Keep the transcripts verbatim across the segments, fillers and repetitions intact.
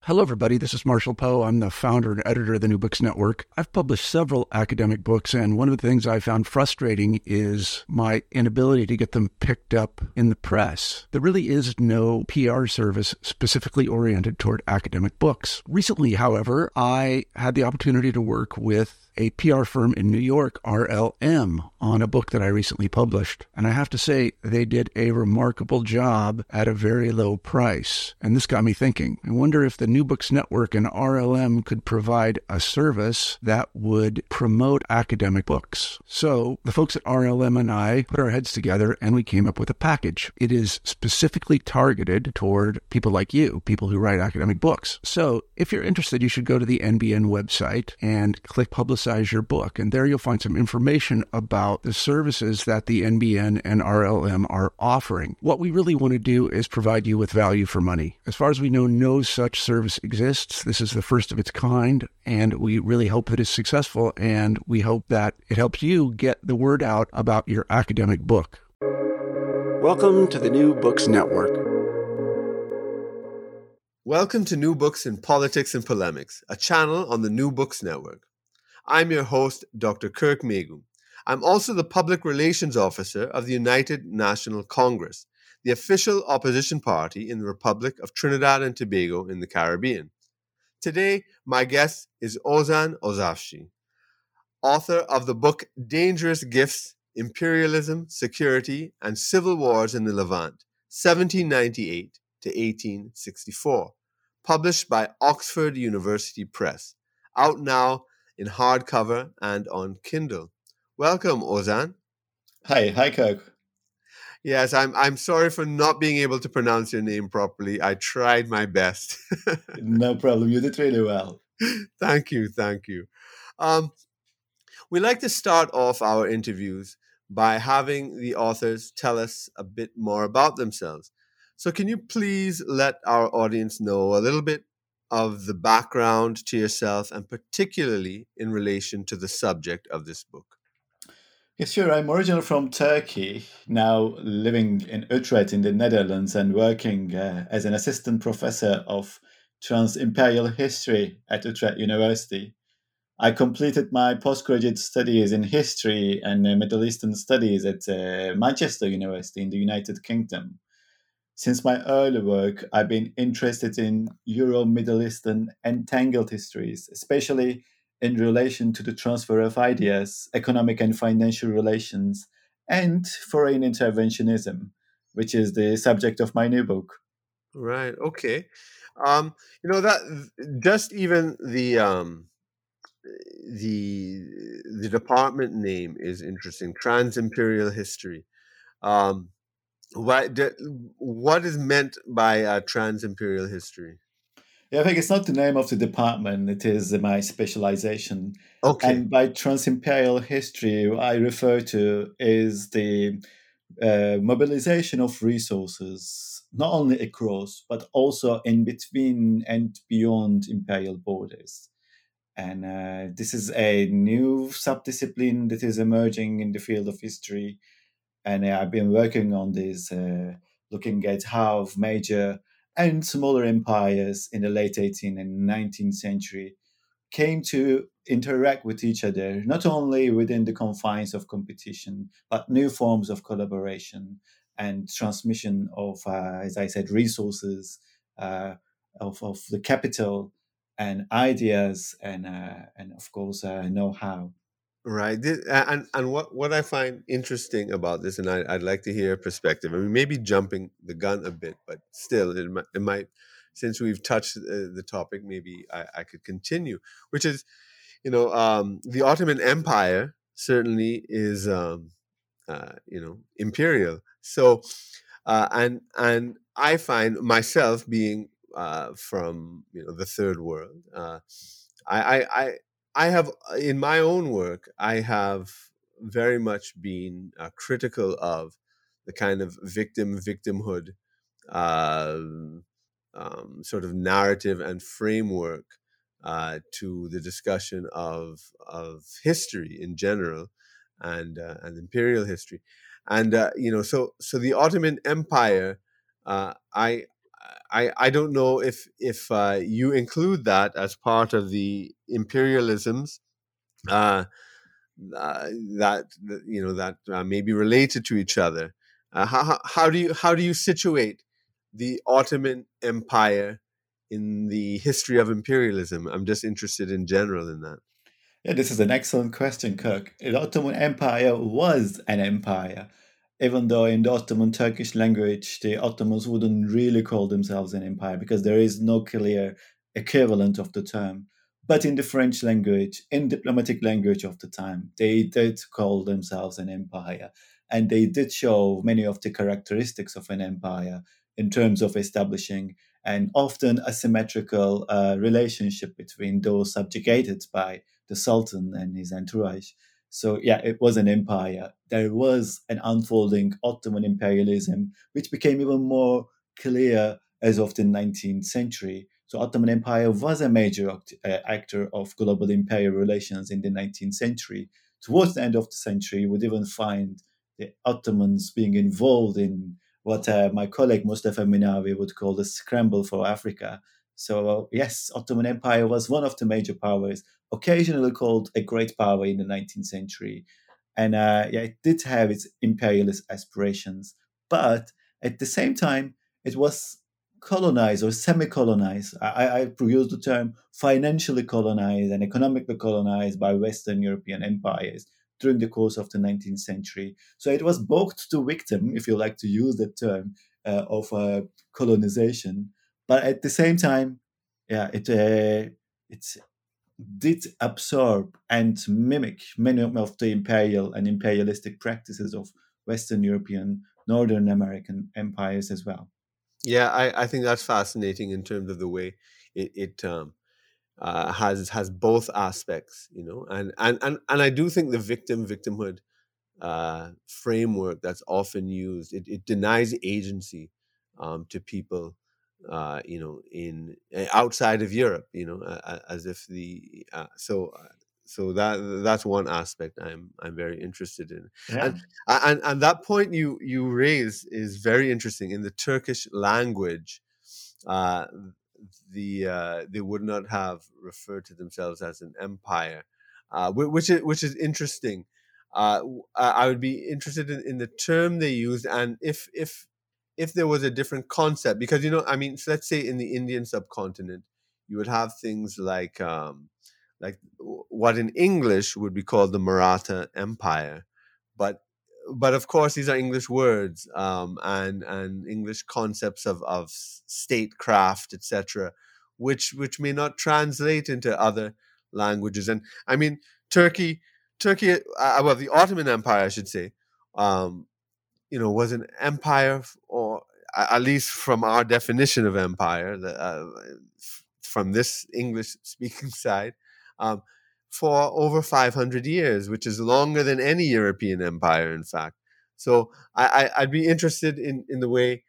Hello, everybody. This is Marshall Poe. I'm the founder and editor of the New Books Network. I've published several academic books, and one of the things I found frustrating is my inability to get them picked up in the press. There really is no P R service specifically oriented toward academic books. Recently, however, I had the opportunity to work with a P R firm in New York, R L M, on a book that I recently published. And I have to say, they did a remarkable job at a very low price. And this got me thinking. I wonder if the New Books Network and R L M could provide a service that would promote academic books. So the folks at R L M and I put our heads together and we came up with a package. It is specifically targeted toward people like you, people who write academic books. So if you're interested, you should go to the N B N website and click Publicize your book. And there you'll find some information about the services that the N B N and R L M are offering. What we really want to do is provide you with value for money. As far as we know, no such service exists. This is the first of its kind, and we really hope that it's successful, and we hope that it helps you get the word out about your academic book. Welcome to the New Books Network. Welcome to New Books in Politics and Polemics, a channel on the New Books Network. I'm your host, Doctor Kirk Megu. I'm also the Public Relations Officer of the United National Congress, the official opposition party in the Republic of Trinidad and Tobago in the Caribbean. Today, my guest is Ozan Ozafshi, author of the book Dangerous Gifts, Imperialism, Security, and Civil Wars in the Levant, seventeen ninety-eight to eighteen sixty-four, published by Oxford University Press, out now in hardcover and on Kindle. Welcome, Ozan. Hi, hi, Kirk. Yes, I'm I'm sorry for not being able to pronounce your name properly. I tried my best. No problem. You did really well. Thank you, thank you. Um, we like to start off our interviews by having the authors tell us a bit more about themselves. So can you please let our audience know a little bit of the background to yourself, and particularly in relation to the subject of this book? Yes, sure. I'm originally from Turkey, now living in Utrecht in the Netherlands and working uh, as an assistant professor of Trans-Imperial History at Utrecht University. I completed my postgraduate studies in history and uh, Middle Eastern studies at uh, Manchester University in the United Kingdom. Since my early work, I've been interested in Euro-Middle Eastern entangled histories, especially in relation to the transfer of ideas, economic and financial relations, and foreign interventionism, which is the subject of my new book. Right. Okay. Um, you know that just even the um, the the department name is interesting. Trans-Imperial History. Um, what what is meant by uh, trans-imperial history? Yeah, I think it's not the name of the department, it is my specialization. Okay. And by trans-imperial history, what I refer to is the uh, mobilization of resources, not only across, but also in between and beyond imperial borders. And uh, this is a new subdiscipline that is emerging in the field of history. And uh, I've been working on this, uh, looking at how major and smaller empires in the late eighteenth and nineteenth century came to interact with each other, not only within the confines of competition, but new forms of collaboration and transmission of, uh, as I said, resources, uh, of, of the capital and ideas and, uh, and of course, uh, know-how. Right. This, and and what, what I find interesting about this, and I, I'd like to hear a perspective. I mean, maybe jumping the gun a bit, but still, it might, it might since we've touched uh, the topic, maybe I, I could continue, which is, you know, um, the Ottoman Empire certainly is, um, uh, you know, imperial. So, uh, and and I find myself being uh, from, you know, the third world. Uh, I, I, I I have, in my own work, I have very much been uh, critical of the kind of victim victimhood uh, um, sort of narrative and framework uh, to the discussion of of history in general and uh, and imperial history, and uh, you know, so so the Ottoman Empire, uh, I I I don't know if if uh, you include that as part of the imperialisms uh, uh, that that, you know that uh, may be related to each other. Uh, how how how do you how do you situate the Ottoman Empire in the history of imperialism? I'm just interested in general in that. Yeah, this is an excellent question, Kirk. The Ottoman Empire was an empire, even though in the Ottoman Turkish language, the Ottomans wouldn't really call themselves an empire because there is no clear equivalent of the term. But in the French language, in diplomatic language of the time, they did call themselves an empire. And they did show many of the characteristics of an empire in terms of establishing an often asymmetrical uh, relationship between those subjugated by the Sultan and his entourage. So, yeah, it was an empire. There was an unfolding Ottoman imperialism, which became even more clear as of the nineteenth century. So, Ottoman Empire was a major act- uh, actor of global imperial relations in the nineteenth century. Towards the end of the century, you would even find the Ottomans being involved in what uh, my colleague Mustafa Minawi would call the scramble for Africa. So, yes, Ottoman Empire was one of the major powers, occasionally called a great power in the nineteenth century. And uh, yeah, it did have its imperialist aspirations. But at the same time, it was colonized or semi colonized. I, I use the term financially colonized and economically colonized by Western European empires during the course of the nineteenth century. So it was both the victim, if you like to use that term, uh, of uh, colonization. But at the same time, yeah, it uh, it's did absorb and mimic many of the imperial and imperialistic practices of Western European, Northern American empires as well. Yeah, I, I think that's fascinating in terms of the way it, it um, uh, has has both aspects, you know, and and and, and I do think the victim victimhood uh, framework that's often used it, it denies agency um, to people, uh, you know, in uh, outside of Europe, you know, uh, as if the uh, so. Uh, so that that's one aspect I'm I'm very interested in, Yeah. and and and that point you you raise is very interesting. In the Turkish language, uh, the uh, they would not have referred to themselves as an empire, uh, whi- which is which is interesting. Uh, w- I I would be interested in, in the term they used, and if if if there was a different concept, because you know, I mean, so let's say in the Indian subcontinent, you would have things like um, like w- what in English would be called the Maratha Empire, but but of course these are English words um, and and English concepts of of statecraft, et cetera, which which may not translate into other languages. And I mean, Turkey, Turkey, uh, well, the Ottoman Empire, I should say, um, you know, was an empire, or at least from our definition of empire, the, uh, from this English-speaking side, um, for over five hundred years, which is longer than any European empire, in fact. So I, I, I'd be interested in, in the way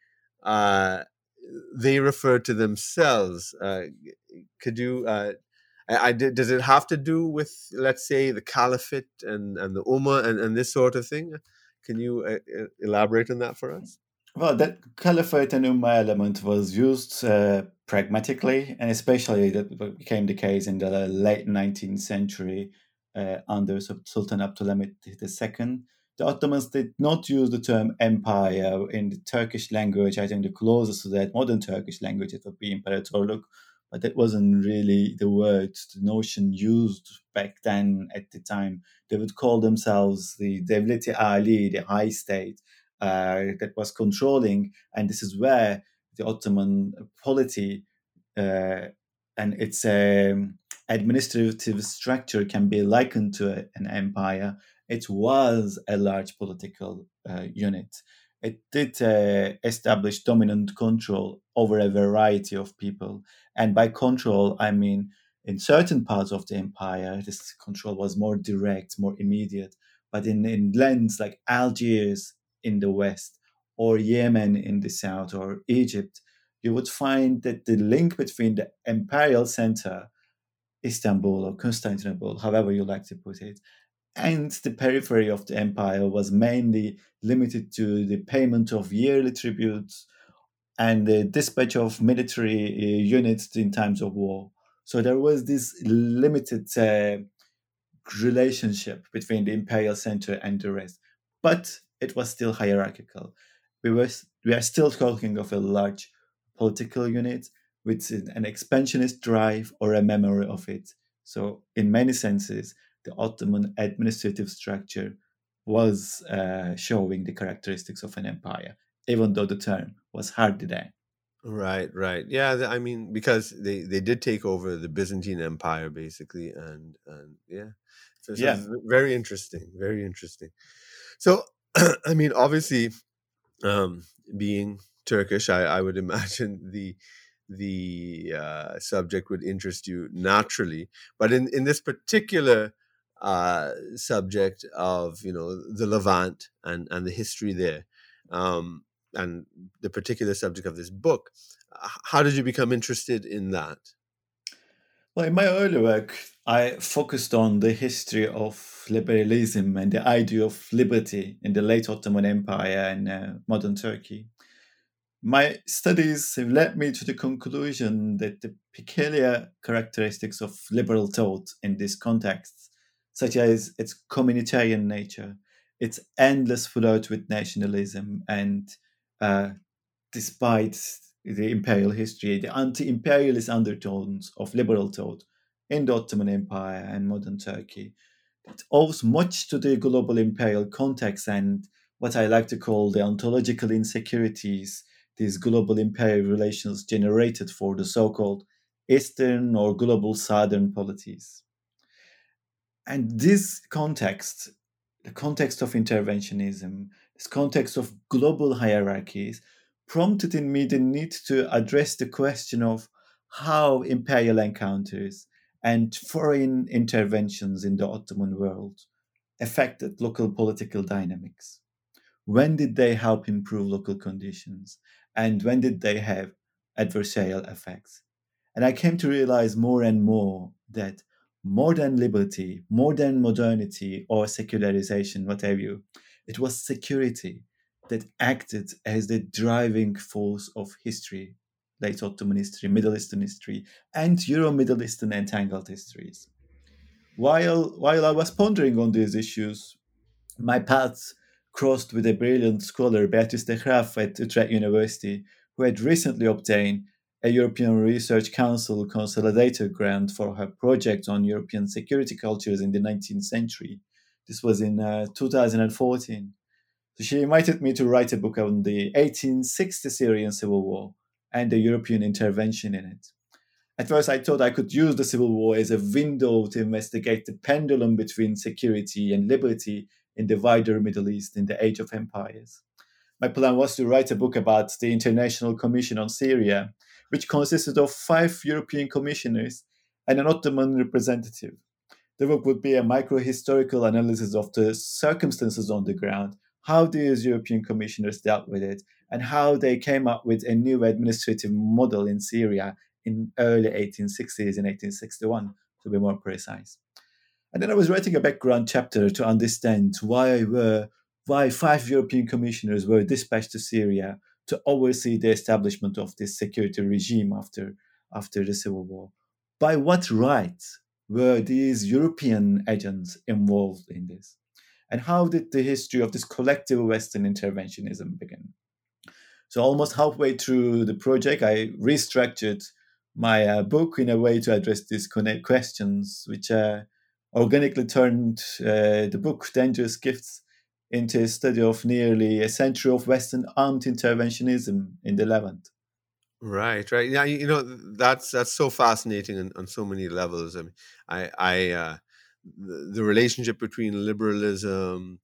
uh, they refer to themselves. Uh, could you? Uh, I, I did, does it have to do with, let's say, the caliphate and, and the Ummah and, and this sort of thing? Can you uh, uh, elaborate on that for us? Well, that caliphate and ummah element was used uh, pragmatically, and especially that became the case in the late nineteenth century uh, under Sultan Abdulhamid the Second. The Ottomans did not use the term empire in the Turkish language. I think the closest to that modern Turkish language it would be imperatorluk, but that wasn't really the word, the notion used back then at the time. They would call themselves the Devleti Ali, the high state, uh, that was controlling, and this is where the Ottoman polity uh, and its um, administrative structure can be likened to a- an empire. It was a large political uh, unit. It did uh, establish dominant control over a variety of people. And by control, I mean in certain parts of the empire, this control was more direct, more immediate. But in, in lands like Algiers in the west, or Yemen in the south, or Egypt, you would find that the link between the imperial center, Istanbul or Constantinople, however you like to put it, and the periphery of the empire was mainly limited to the payment of yearly tributes and the dispatch of military uh, units in times of war. So there was this limited uh, relationship between the imperial center and the rest, but it was still hierarchical. We were we are still talking of a large political unit with an expansionist drive or a memory of it. So, in many senses, the Ottoman administrative structure was uh, showing the characteristics of an empire, even though the term was hardly there. Right, right. Yeah, th- I mean, because they they did take over the Byzantine Empire basically, and and yeah, so so Yeah, it's very interesting, very interesting. So, I mean, obviously, um, being Turkish, I I would imagine the the uh, subject would interest you naturally, but in in this particular uh subject of, you know, the Levant and and the history there, um and the particular subject of this book, h- how did you become interested in that? well, in my early work, I focused on the history of liberalism and the idea of liberty in the late Ottoman Empire and uh, modern Turkey. My studies have led me to the conclusion that the peculiar characteristics of liberal thought in this context, such as its communitarian nature, its endless flirt with nationalism, and uh, despite the imperial history, the anti imperialist undertones of liberal thought in the Ottoman Empire and modern Turkey, it owes much to the global imperial context and what I like to call the ontological insecurities these global imperial relations generated for the so called Eastern or global Southern polities. And this context, the context of interventionism, this context of global hierarchies, prompted in me the need to address the question of how imperial encounters and foreign interventions in the Ottoman world affected local political dynamics. When did they help improve local conditions? And when did they have adversarial effects? And I came to realize more and more that more than liberty, more than modernity or secularization, whatever you, it was security that acted as the driving force of history, late Ottoman history, Middle Eastern history, and Euro Middle Eastern entangled histories. While, while I was pondering on these issues, my paths crossed with a brilliant scholar, Beatrice de Graaf at Utrecht University, who had recently obtained a European Research Council consolidated grant for her project on European security cultures in the nineteenth century. This was in uh, two thousand fourteen. So she invited me to write a book on the eighteen sixty Syrian civil war and the European intervention in it. At first, I thought I could use the Civil War as a window to investigate the pendulum between security and liberty in the wider Middle East in the Age of Empires. My plan was to write a book about the International Commission on Syria, which consisted of five European commissioners and an Ottoman representative. The book would be a micro-historical analysis of the circumstances on the ground, how these European commissioners dealt with it, and how they came up with a new administrative model in Syria in early eighteen sixties and eighteen sixty-one, to be more precise. And then I was writing a background chapter to understand why were why five European commissioners were dispatched to Syria to oversee the establishment of this security regime after after the civil war. By what right were these European agents involved in this? And how did the history of this collective Western interventionism begin? So, almost halfway through the project, I restructured my uh, book in a way to address these connect questions, which uh, organically turned uh, the book Dangerous Gifts into a study of nearly a century of Western armed interventionism in the Levant. Right, right. Yeah, you know, that's that's so fascinating on, on so many levels. I mean, I, I, uh, the, the relationship between liberalism,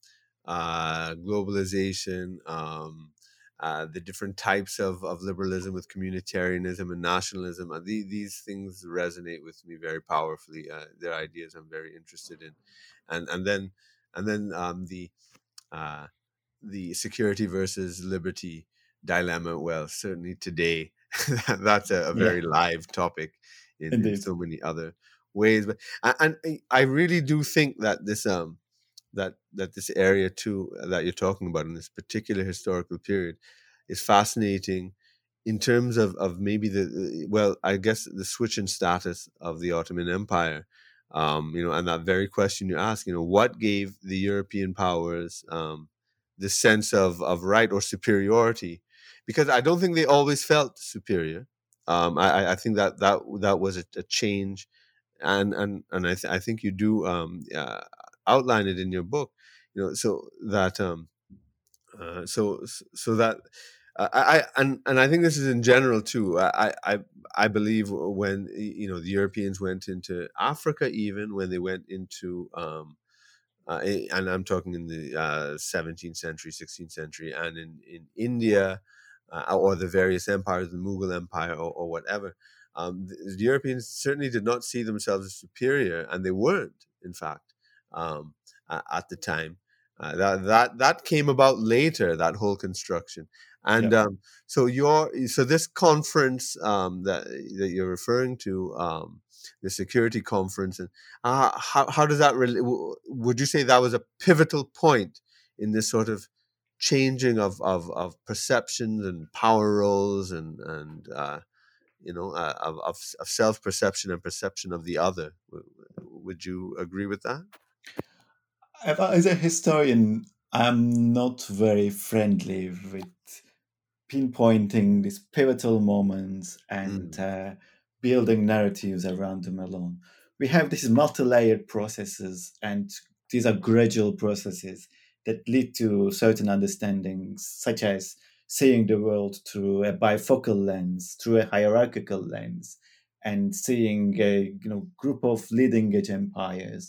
uh, globalization, um, uh, the different types of, of liberalism with communitarianism and nationalism. Uh, the, these things resonate with me very powerfully. Uh, they're ideas I'm very interested in, and and then and then um, the uh, the security versus liberty dilemma. Well, certainly today, that's a, a Yeah, very live topic in, in indeed. so many other ways. But a- and I I really do think that this um that that this area too that you're talking about in this particular historical period is fascinating in terms of, of maybe the, well, I guess the switch in status of the Ottoman Empire, um, you know, and that very question you ask, you know, what gave the European powers um, the sense of, of right or superiority? Because I don't think they always felt superior. Um, I, I think that that that was a, a change, and and and I, th- I think you do um, uh, outline it in your book, you know, so that um, uh, so so that uh, I, I and and I think this is in general too. I I I believe when, you know, the Europeans went into Africa, even when they went into um, uh, and I'm talking in the uh, seventeenth century, sixteenth century, and in in India, uh, or the various empires, the Mughal Empire, or, or whatever. Um, the, the Europeans certainly did not see themselves as superior, and they weren't, in fact, um, uh, at the time. Uh, that that that came about later. That whole construction, and Yeah. um, so your so this conference um, that that you're referring to, um, the security conference, and uh, how how does that really? Would you say that was a pivotal point in this sort of changing of of, of perceptions and power roles and and uh, you know uh, of of, of self perception and perception of the other? Would you agree with that? As a historian, I'm not very friendly with pinpointing these pivotal moments and Mm. uh, building narratives around them alone. We have these multi-layered processes, and these are gradual processes that lead to certain understandings, such as seeing the world through a bifocal lens, through a hierarchical lens, and seeing a you know group of leading edge empires,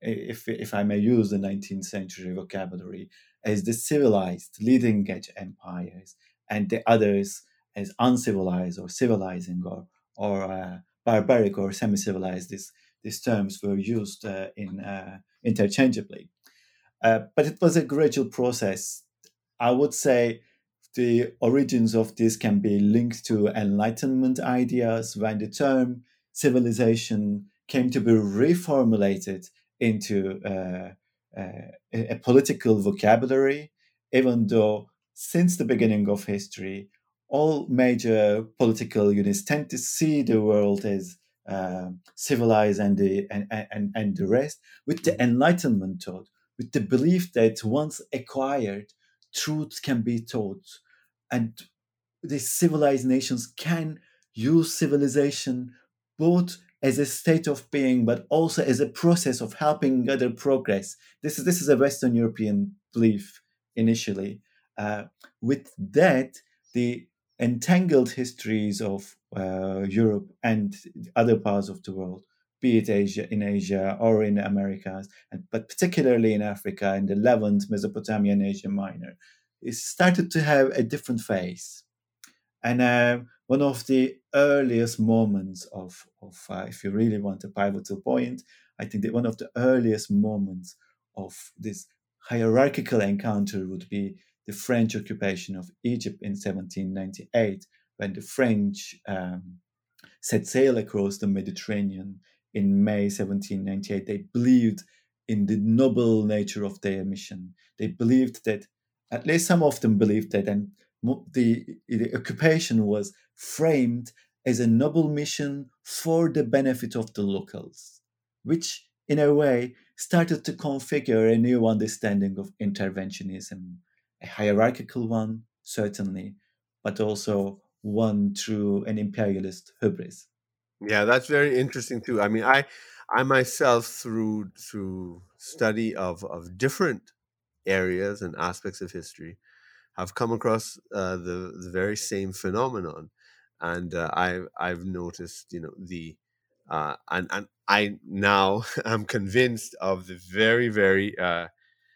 if if I may use the nineteenth century vocabulary, as the civilized leading edge empires, and the others as uncivilized or civilizing or or uh, barbaric or semi-civilized. These these terms were used uh, in uh, interchangeably, uh, but it was a gradual process. I would say the origins of this can be linked to Enlightenment ideas when the term civilization came to be reformulated into uh, uh, a, a political vocabulary, even though since the beginning of history, all major political units tend to see the world as uh, civilized and the and, and, and the rest, with the Enlightenment thought, with the belief that once acquired, truth can be taught, and the civilized nations can use civilization both as a state of being but also as a process of helping other progress. This is this is a Western European belief initially. Uh, with that, the entangled histories of uh, Europe and other parts of the world, be it Asia, in Asia or in Americas, and, but particularly in Africa and the Levant, Mesopotamia, and Asia Minor, it started to have a different face. And uh, one of the earliest moments of, of uh, if you really want a pivotal point, I think that one of the earliest moments of this hierarchical encounter would be the French occupation of Egypt in seventeen ninety-eight, when the French um, set sail across the Mediterranean in May seventeen ninety-eight. They believed in the noble nature of their mission. They believed that, at least some of them believed that, and the, the occupation was framed as a noble mission for the benefit of the locals, which in a way started to configure a new understanding of interventionism, a hierarchical one, certainly, but also one through an imperialist hubris. Yeah, that's very interesting too. I mean, I I myself, through through study of of different areas and aspects of history, have come across uh, the the very same phenomenon, and uh, I I've noticed, you know, the uh, and and I now am convinced of the very very uh,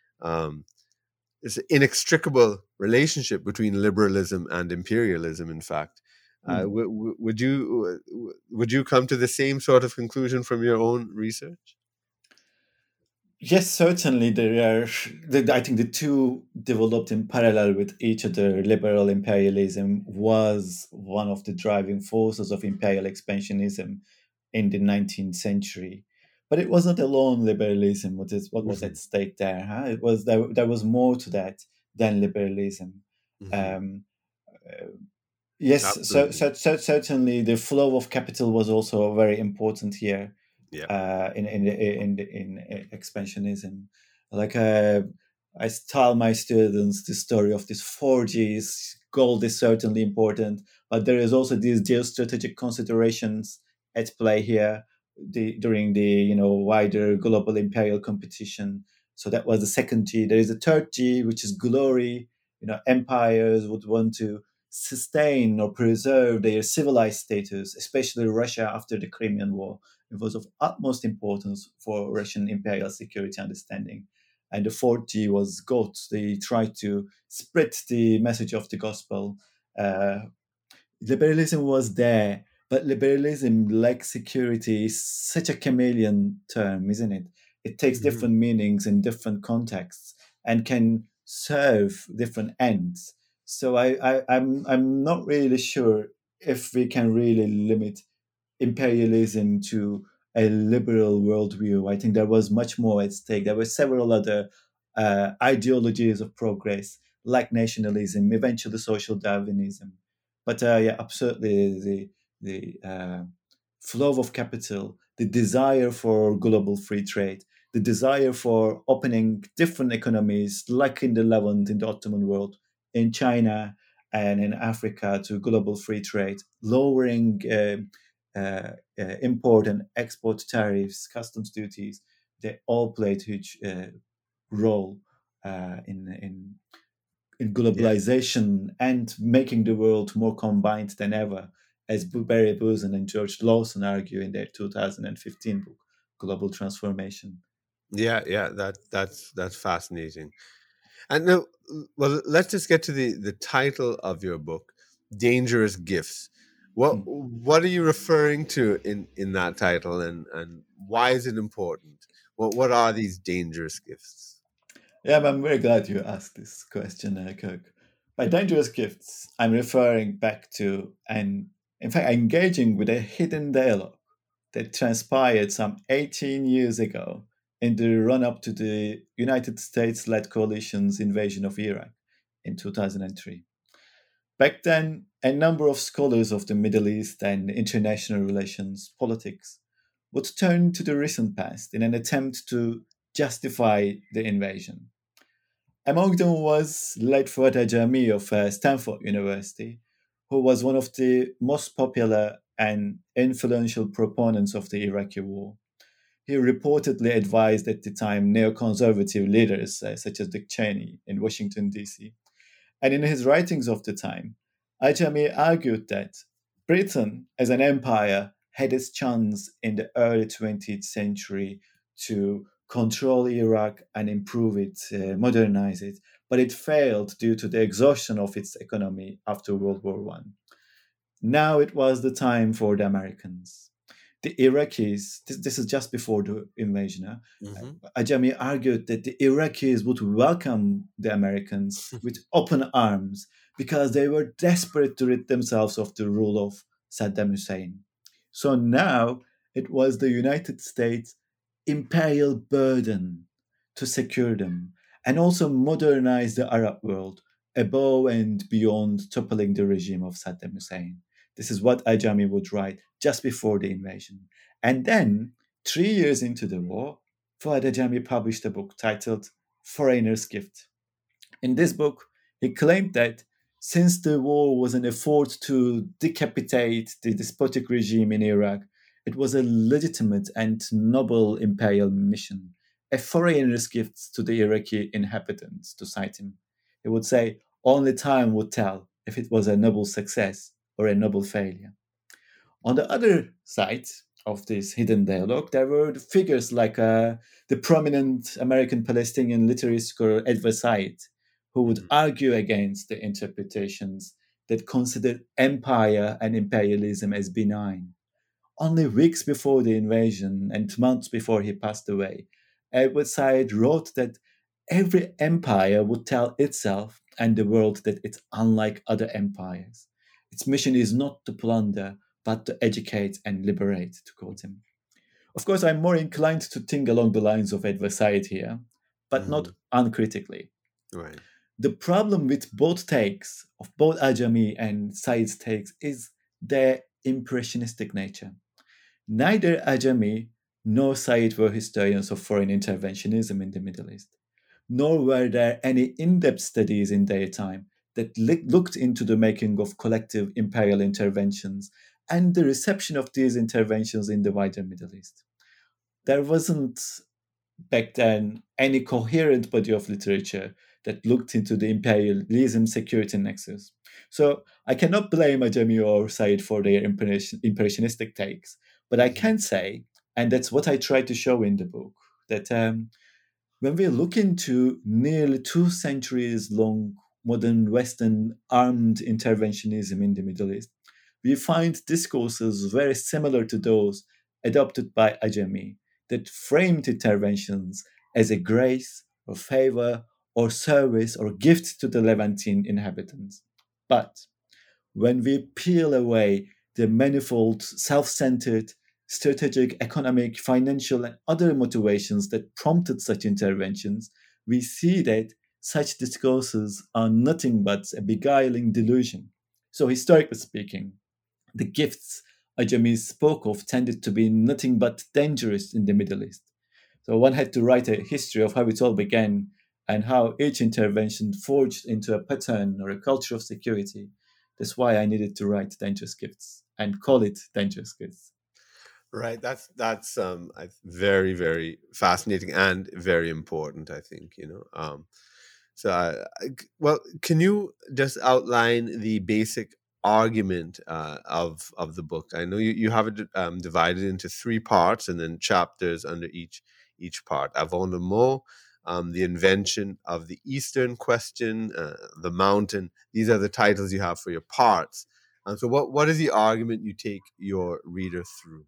um, it's an inextricable relationship between liberalism and imperialism. In fact, uh, Mm. w- w- would you w- would you come to the same sort of conclusion from your own research? Yes, certainly there are. The, I think the two developed in parallel with each other. Liberal imperialism was one of the driving forces of imperial expansionism in the nineteenth century, but it was not alone liberalism. What is what was Hmm. at stake there? Huh? It was there. There was more to that than liberalism. Hmm. Um, uh, Yes, so, Absolutely. so, so certainly the flow of capital was also very important here Yeah. uh, in in in in expansionism. Like uh, I tell my students the story of this four Gs. Gold is certainly important, but there is also these geostrategic considerations at play here the, during the you know wider global imperial competition. So that was the second G. There is a third G, which is glory. You know, empires would want to sustain or preserve their civilized status, especially Russia after the Crimean War. It was of utmost importance for Russian imperial security understanding. And the fourth G was God. They tried to spread the message of the gospel. Uh, liberalism was there, but liberalism, like security, is such a chameleon term, isn't it? It takes Hmm. different meanings in different contexts and can serve different ends. So I, I, I'm I'm not really sure if we can really limit imperialism to a liberal worldview. I think there was much more at stake. There were several other uh, ideologies of progress, like nationalism, eventually social Darwinism. But uh, yeah, absolutely, the the uh, flow of capital, the desire for global free trade, the desire for opening different economies, like in the Levant, in the Ottoman world, in China and in Africa, to global free trade, lowering uh, uh, uh, import and export tariffs, customs duties, they all played huge uh, role uh, in in in Yeah. globalization and making the world more combined than ever, as Barry Boozan and George Lawson argue in their two thousand fifteen book, Global Transformation. Yeah. Yeah. That that's that's fascinating. And now, well, let's just get to the the title of your book, "Dangerous Gifts." What Hmm. what are you referring to in in that title, and and why is it important? What what are these dangerous gifts? Yeah, I'm very glad you asked this question, uh, Kirk. By dangerous gifts, I'm referring back to and, in fact, engaging with a hidden dialogue that transpired some eighteen years ago in the run up to the United States led coalition's invasion of Iraq in two thousand three. Back then, a number of scholars of the Middle East and international relations politics would turn to the recent past in an attempt to justify the invasion. Among them was late Fuad Ajami of uh, Stanford University, who was one of the most popular and influential proponents of the Iraqi war. He reportedly advised at the time neoconservative leaders uh, such as Dick Cheney in Washington, D C. And in his writings of the time, Ajami argued that Britain as an empire had its chance in the early twentieth century to control Iraq and improve it, uh, modernize it, but it failed due to the exhaustion of its economy after World War One. Now it was the time for the Americans. The Iraqis, this, this is just before the invasion, huh? Hmm. Ajami argued that the Iraqis would welcome the Americans with open arms because they were desperate to rid themselves of the rule of Saddam Hussein. So now it was the United States' imperial burden to secure them and also modernize the Arab world above and beyond toppling the regime of Saddam Hussein. This is what Ajami would write just before the invasion. And then, three years into the war, Fuad Ajami published a book titled Foreigner's Gift. In this book, he claimed that since the war was an effort to decapitate the despotic regime in Iraq, it was a legitimate and noble imperial mission, a foreigner's gift to the Iraqi inhabitants, to cite him. He would say, only time would tell if it was a noble success or a noble failure. On the other side of this hidden dialogue, there were figures like uh, the prominent American Palestinian literary scholar Edward Said, who would argue against the interpretations that considered empire and imperialism as benign. Only weeks before the invasion and months before he passed away, Edward Said wrote that every empire would tell itself and the world that it's unlike other empires. Its mission is not to plunder, but to educate and liberate, to quote him. Of course, I'm more inclined to think along the lines of Edward Said here, but not Hmm. uncritically. Right. The problem with both takes, of both Ajami and Said's takes, is their impressionistic nature. Neither Ajami nor Said were historians of foreign interventionism in the Middle East, nor were there any in depth studies in their time that li- looked into the making of collective imperial interventions and the reception of these interventions in the wider Middle East. There wasn't back then any coherent body of literature that looked into the imperialism security nexus. So I cannot blame Ajami or Said for their impression, impressionistic takes, but I can say, and that's what I try to show in the book, that um, when we look into nearly two centuries long modern Western armed interventionism in the Middle East, we find discourses very similar to those adopted by Ajami that framed interventions as a grace or favor or service or gift to the Levantine inhabitants. But when we peel away the manifold self centered, strategic, economic, financial, and other motivations that prompted such interventions, we see that such discourses are nothing but a beguiling delusion. So, historically speaking, the gifts Ajami spoke of tended to be nothing but dangerous in the Middle East. So, one had to write a history of how it all began and how each intervention forged into a pattern or a culture of security. That's why I needed to write Dangerous Gifts and call it Dangerous Gifts. Right. That's that's um I, very very fascinating and very important. I think you know. Um, so, I, I- well, can you just outline the basic argument uh, of of the book? I know you, you have it um, divided into three parts and then chapters under each each part. Avant le mot, um, the invention of the Eastern question, uh, the mountain. These are the titles you have for your parts. And so, what what is the argument you take your reader through?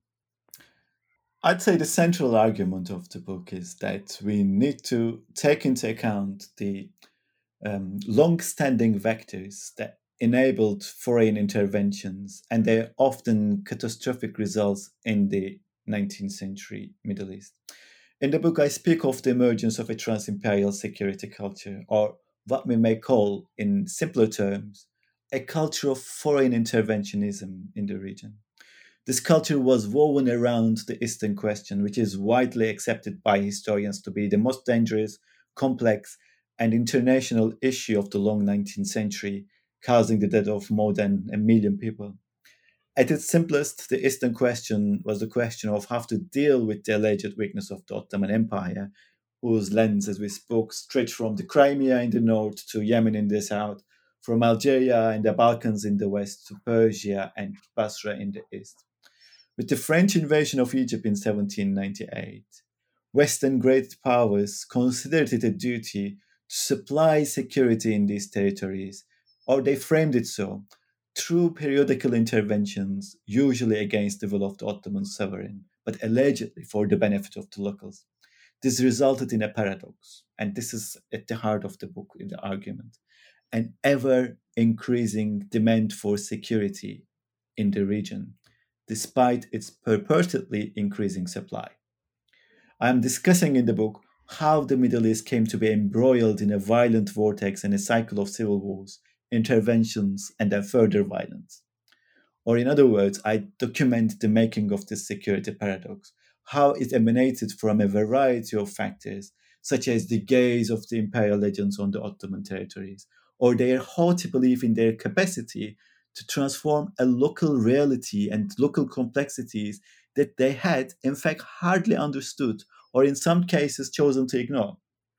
I'd say the central argument of the book is that we need to take into account the um, long standing vectors that enabled foreign interventions and their often catastrophic results in the nineteenth century Middle East. In the book, I speak of the emergence of a trans imperial security culture, or what we may call, in simpler terms, a culture of foreign interventionism in the region. This culture was woven around the Eastern question, which is widely accepted by historians to be the most dangerous, complex, and international issue of the long nineteenth century, causing the death of more than a million people. At its simplest, the Eastern question was the question of how to deal with the alleged weakness of the Ottoman Empire, whose lens, as we spoke, stretched from the Crimea in the north to Yemen in the south, from Algeria and the Balkans in the west to Persia and Basra in the east. With the French invasion of Egypt in seventeen ninety-eight, Western great powers considered it a duty to supply security in these territories, or they framed it so, through periodical interventions, usually against the will of the Ottoman sovereign, but allegedly for the benefit of the locals. This resulted in a paradox, and this is at the heart of the book in the argument, an ever increasing demand for security in the region, despite its purportedly increasing supply. I am discussing in the book how the Middle East came to be embroiled in a violent vortex and a cycle of civil wars, interventions, and then further violence. Or, in other words, I document the making of this security paradox, how it emanated from a variety of factors, such as the gaze of the imperial legends on the Ottoman territories, or their haughty belief in their capacity to transform a local reality and local complexities that they had, in fact, hardly understood, or in some cases chosen to ignore.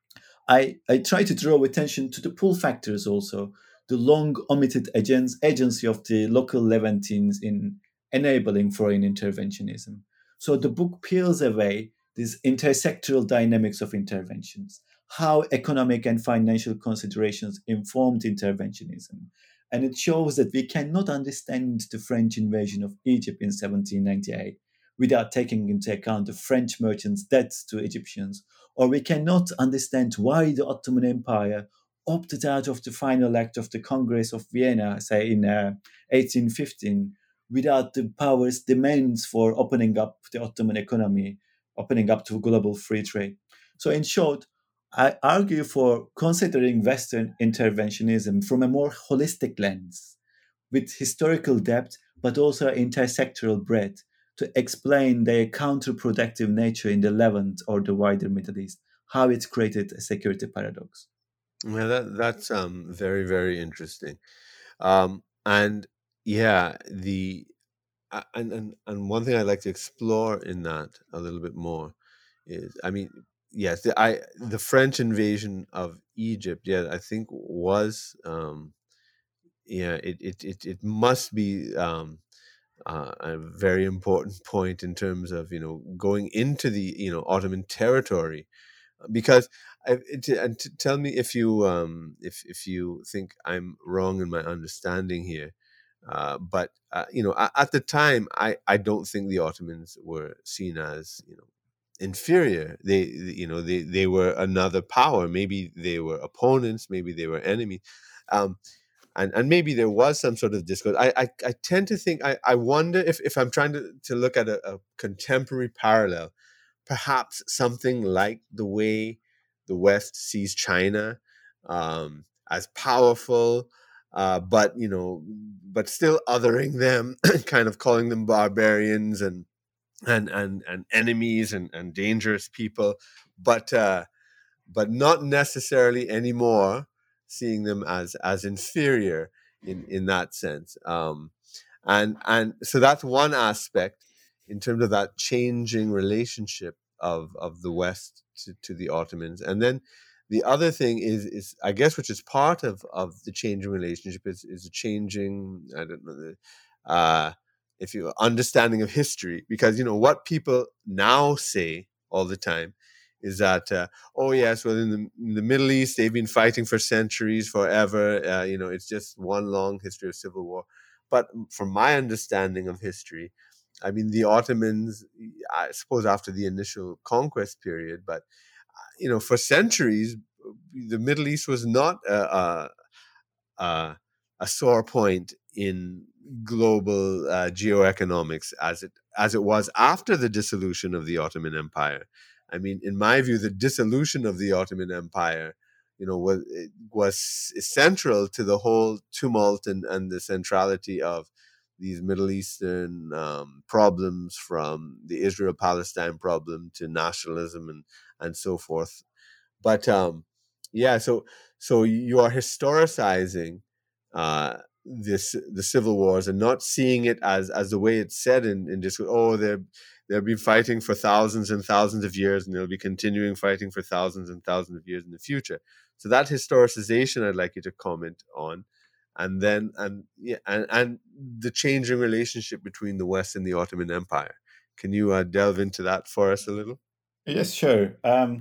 I, I try to draw attention to the pull factors also, the long omitted agen- agency of the local Levantines in enabling foreign interventionism. So the book peels away these intersectoral dynamics of interventions, how economic and financial considerations informed interventionism. And it shows that we cannot understand the French invasion of Egypt in seventeen ninety-eight without taking into account the French merchants' debts to Egyptians, or we cannot understand why the Ottoman Empire opted out of the final act of the Congress of Vienna, say in uh, eighteen fifteen, without the power's demands for opening up the Ottoman economy, opening up to global free trade. So, in short, I argue for considering Western interventionism from a more holistic lens, with historical depth but also intersectoral breadth, to explain their counterproductive nature in the Levant or the wider Middle East, how it created a security paradox. Well, that that's um very very interesting. Um, and yeah, the a- and and and one thing I'd like to explore in that a little bit more is, I mean, yes, the I the French invasion of Egypt, yeah, I think was um yeah, it it it, it must be um uh, a very important point in terms of, you know, going into the, you know, Ottoman territory, because I, it, and t- tell me if you um if if you think I'm wrong in my understanding here, uh, but uh, you know, at, at the time, I I don't think the Ottomans were seen as, you know, inferior. They, you know, they they were another power. Maybe they were opponents. Maybe they were enemies. Um, and and maybe there was some sort of discourse. I I, I tend to think, I, I wonder if, if I'm trying to, to look at a, a contemporary parallel, perhaps something like the way the West sees China, um, as powerful, uh, but, you know, but still othering them, kind of calling them barbarians and and and, and enemies and, and dangerous people, but uh, but not necessarily anymore seeing them as as inferior in in that sense. Um, and and so that's one aspect in terms of that changing relationship of of the West to, to the Ottomans. And then the other thing is is I guess, which is part of of the changing relationship, is is a changing, I don't know, the uh if you understanding of history, because, you know, what people now say all the time is that, uh, oh yes, well, in the, in the Middle East they've been fighting for centuries, forever, uh, you know, it's just one long history of civil war. But from my understanding of history, I mean, the Ottomans, I suppose after the initial conquest period, but, you know, for centuries, the Middle East was not a, a, a, a sore point in global uh, geoeconomics as it as it was after the dissolution of the Ottoman Empire. I mean, in my view, the dissolution of the Ottoman Empire, you know, was it was central to the whole tumult and, and the centrality of these Middle Eastern um, problems, from the Israel-Palestine problem to nationalism and and so forth. But um, yeah, so so you are historicizing uh, this the civil wars and not seeing it as as the way it's said in, in just, oh, they're they'll be fighting for thousands and thousands of years, and they'll be continuing fighting for thousands and thousands of years in the future. So that historicization, I'd like you to comment on, and then and yeah, and and the changing relationship between the West and the Ottoman Empire. Can you uh, delve into that for us a little? Yes, sure. Um,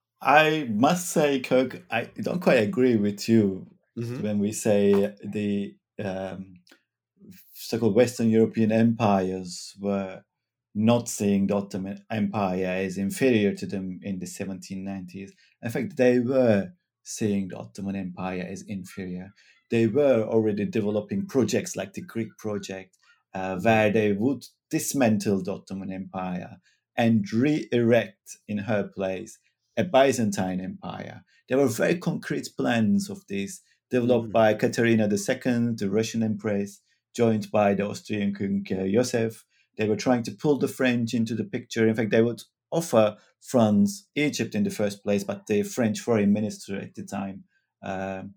I must say, Kirk, I don't quite agree with you Mm-hmm. when we say the um, so-called Western European empires were not seeing the Ottoman Empire as inferior to them in the seventeen nineties. In fact, they were seeing the Ottoman Empire as inferior. They were already developing projects like the Greek project, uh, where they would dismantle the Ottoman Empire and re-erect in her place a Byzantine Empire. There were very concrete plans of this developed by Katerina the Second, the Russian Empress, joined by the Austrian King uh, Joseph. They were trying to pull the French into the picture. In fact, they would offer France Egypt in the first place, but the French foreign minister at the time um,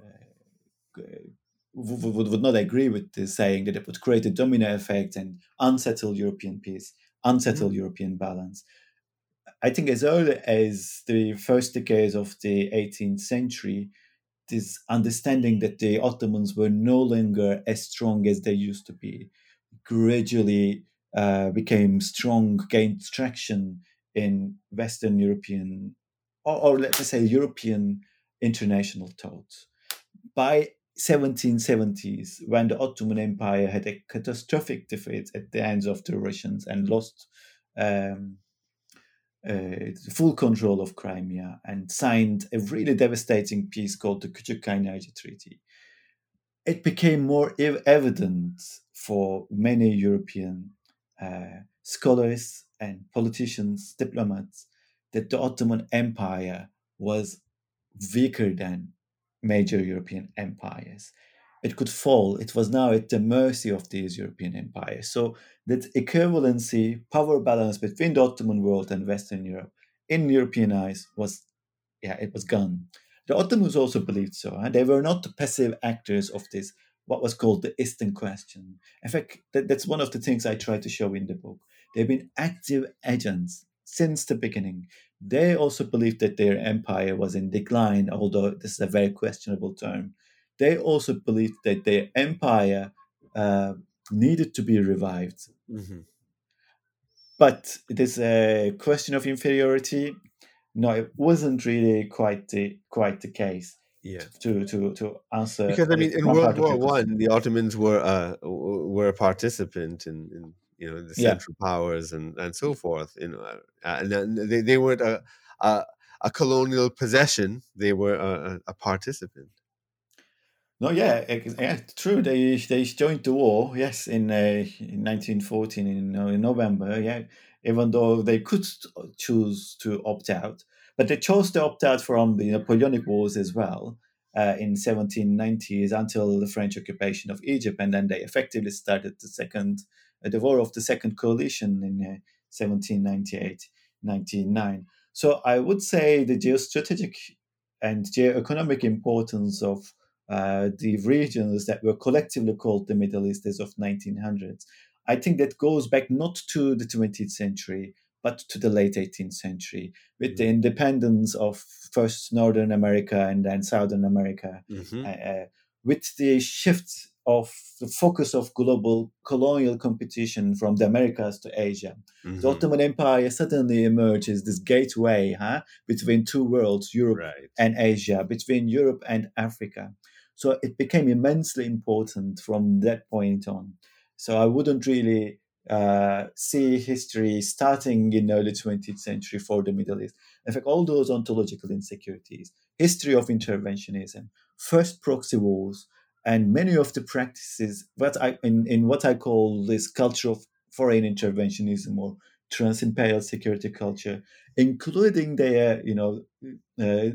uh, would, would, would not agree with this, saying that it would create a domino effect and unsettle European peace, unsettle Mm. European balance. I think as early as the first decades of the eighteenth century, this understanding that the Ottomans were no longer as strong as they used to be gradually uh, became strong, gained traction in Western European, or, or let's say European international thought. By seventeen seventies, when the Ottoman Empire had a catastrophic defeat at the hands of the Russians and lost um, uh, full control of Crimea and signed a really devastating peace called the Küçük Treaty, it became more ev- evident for many European uh, scholars and politicians, diplomats, that the Ottoman Empire was weaker than major European empires. It could fall. It was now at the mercy of these European empires. So that equivalency, power balance between the Ottoman world and Western Europe, in European eyes, was yeah, it was gone. The Ottomans also believed so. And they were not the passive actors of this, what was called the Eastern question. In fact, that, that's one of the things I try to show in the book. They've been active agents since the beginning. They also believed that their empire was in decline, although this is a very questionable term. They also believed that their empire uh, needed to be revived. Mm-hmm. But it is a question of inferiority. No, it wasn't really quite the quite the case. Yeah. To to to answer Because I mean, in one World part of War your question. One, the Ottomans were uh, w- were a participant in, in you know the Yeah. Central Powers and, and so forth. You know, uh, and then they they weren't a, a a colonial possession; they were a, a participant. No, yeah, ex- yeah, true. They they joined the war, yes, in, uh, in nineteen fourteen in, uh, in November. Yeah, even though they could choose to opt out, but they chose to opt out from the Napoleonic Wars as well uh, in seventeen nineties until the French occupation of Egypt, and then they effectively started the second, uh, the war of the Second Coalition in uh, seventeen ninety-eight ninety-nine. So I would say the geostrategic and geoeconomic importance of uh, the regions that were collectively called the Middle East as of nineteen hundreds. I think that goes back not to the twentieth century, but to the late eighteenth century, with the independence of first Northern America and then Southern America, Mm-hmm. uh, uh, with the shift of the focus of global colonial competition from the Americas to Asia. Mm-hmm. The Ottoman Empire suddenly emerges this gateway huh, between two worlds, Europe Right. and Asia, between Europe and Africa. So it became immensely important from that point on. So I wouldn't really uh, see history starting in the early twentieth century for the Middle East. In fact, all those ontological insecurities, history of interventionism, first proxy wars, and many of the practices what I in, in what I call this culture of foreign interventionism or trans-imperial security culture, including their you know uh,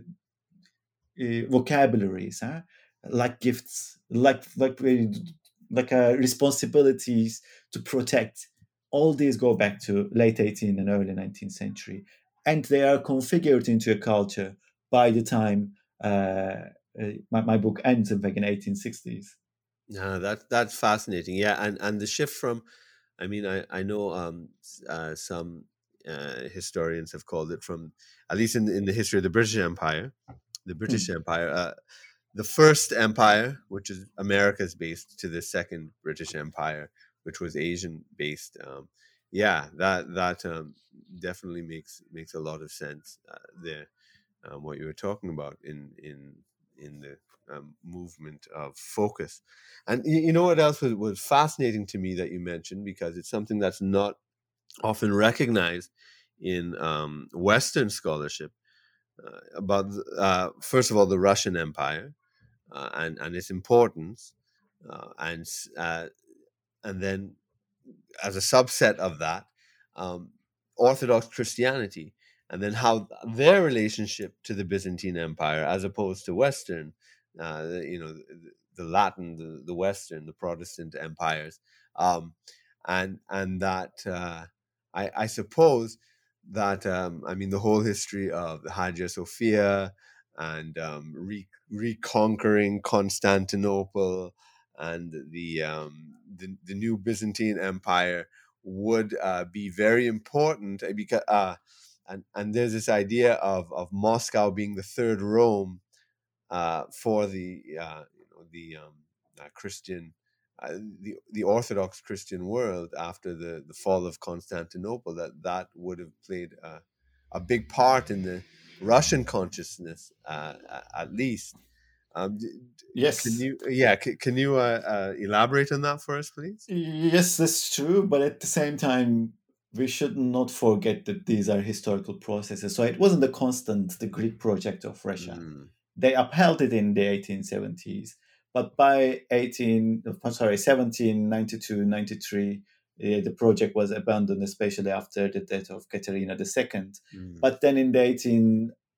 uh, vocabularies, huh? Like gifts, like like uh, like uh, responsibilities to protect. All these go back to late eighteenth and early nineteenth century, and they are configured into a culture by the time uh, uh, my, my book ends in back in eighteen sixties. Yeah, that that's fascinating. Yeah, and and the shift from, I mean, I I know um s- uh, some uh, historians have called it from, at least in in the history of the British Empire, the British Hmm. Empire, uh, the first empire, which is America's based, to the second British Empire, which was Asian based. Um, yeah, that that um, definitely makes makes a lot of sense uh, there. Um, what you were talking about in in in the um, movement of focus, and you, you know what else was, was fascinating to me that you mentioned, because it's something that's not often recognized in um, Western scholarship uh, about uh, first of all the Russian Empire uh, and and its importance, uh, and uh, and then as a subset of that, um, Orthodox Christianity, and then how their relationship to the Byzantine Empire, as opposed to Western, uh, you know, the, the Latin, the, the Western, the Protestant empires, um, and and that uh, I, I suppose that um, I mean the whole history of the Hagia Sophia and um, re- reconquering Constantinople and the um, the, the new Byzantine Empire would uh, be very important because uh, and and there's this idea of of Moscow being the third Rome uh, for the uh, you know the um, uh, Christian uh, the the Orthodox Christian world after the the fall of Constantinople, that that would have played a, a big part in the Russian consciousness uh, at least. Um, d- d- can Yes. you, yeah, can, can you uh, uh, elaborate on that for us, please? Yes, that's true. But at the same time, we should not forget that these are historical processes. So it wasn't a constant, the Greek project of Russia. Mm, They upheld it in the eighteen seventies. But by eighteen, oh, sorry, seventeen ninety-two ninety-three, uh, the project was abandoned, especially after the death of Katerina the Second. mm, But then in the eighteen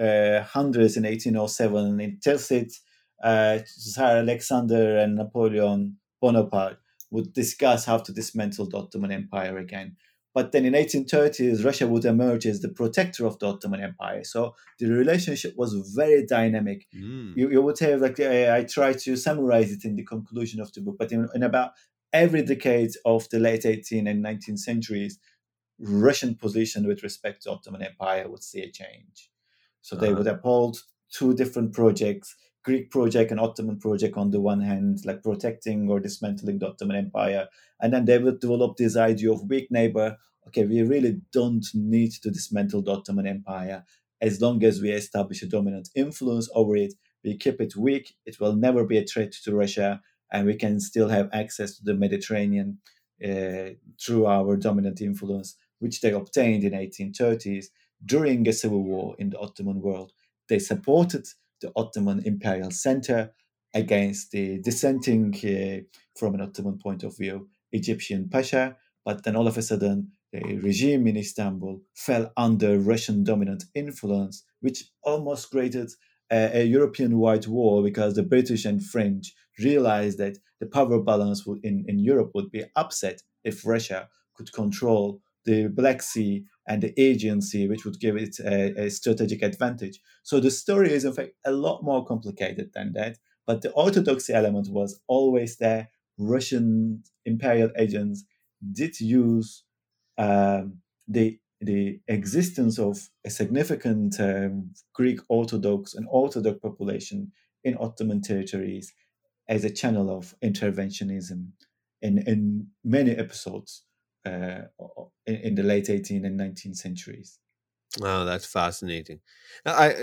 uh, hundreds in eighteen oh seven in Tilsit, uh, Tsar Alexander and Napoleon Bonaparte would discuss how to dismantle the Ottoman Empire again. But then in eighteen thirties, Russia would emerge as the protector of the Ottoman Empire. So the relationship was very dynamic. Mm. You, you would have, like, I, I try to summarize it in the conclusion of the book, but in, in about every decade of the late eighteenth and nineteenth centuries, Russian position with respect to Ottoman Empire would see a change. So they Uh-huh. would uphold two different projects, Greek project and Ottoman project on the one hand, like protecting or dismantling the Ottoman Empire. And then they would develop this idea of weak neighbor. Okay, we really don't need to dismantle the Ottoman Empire. As long as we establish a dominant influence over it, we keep it weak, it will never be a threat to Russia, and we can still have access to the Mediterranean uh, through our dominant influence, which they obtained in eighteen thirties during a civil war in the Ottoman world. They supported the Ottoman Imperial Center against the dissenting, uh, from an Ottoman point of view, Egyptian Pasha. But then all of a sudden, the regime in Istanbul fell under Russian dominant influence, which almost created a, a European-wide war because the British and French realized that the power balance would, in, in Europe would be upset if Russia could control the Black Sea and the Aegean Sea, which would give it a, a strategic advantage. So the story is, in fact, a lot more complicated than that. But the orthodoxy element was always there. Russian imperial agents did use um, the the existence of a significant um, Greek Orthodox and Orthodox population in Ottoman territories as a channel of interventionism in, in many episodes uh, in, in the late eighteenth and nineteenth centuries. Oh, that's fascinating. Now, I